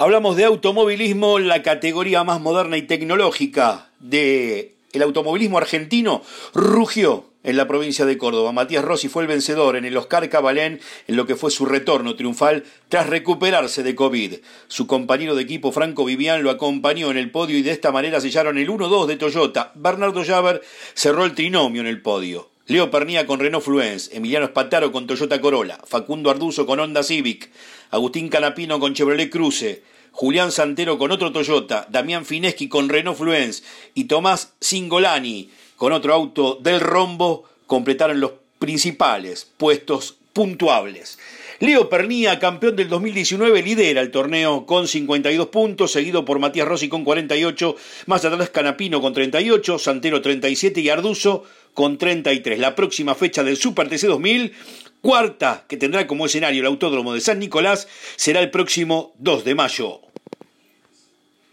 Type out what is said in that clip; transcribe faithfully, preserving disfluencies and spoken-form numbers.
Hablamos de automovilismo, la categoría más moderna y tecnológica del automovilismo argentino rugió en la provincia de Córdoba. Matías Rossi fue el vencedor en el Oscar Cabalén en lo que fue su retorno triunfal tras recuperarse de COVID. Su compañero de equipo Franco Vivian lo acompañó en el podio y de esta manera sellaron el uno dos de Toyota. Bernardo Javer cerró el trinomio en el podio. Leo Pernía con Renault Fluence, Emiliano Spataro con Toyota Corolla, Facundo Arduzo con Honda Civic, Agustín Canapino con Chevrolet Cruze, Julián Santero con otro Toyota, Damián Fineschi con Renault Fluence y Tomás Cingolani con otro auto del Rombo completaron los principales puestos puntuables. Leo Pernía, campeón del dos mil diecinueve, lidera el torneo con cincuenta y dos puntos, seguido por Matías Rossi con cuarenta y ocho, más atrás Canapino con treinta y ocho, Santero treinta y siete y Arduzo con treinta y tres. La próxima fecha del Super T C dos mil, cuarta, que tendrá como escenario el Autódromo de San Nicolás, será el próximo dos de mayo.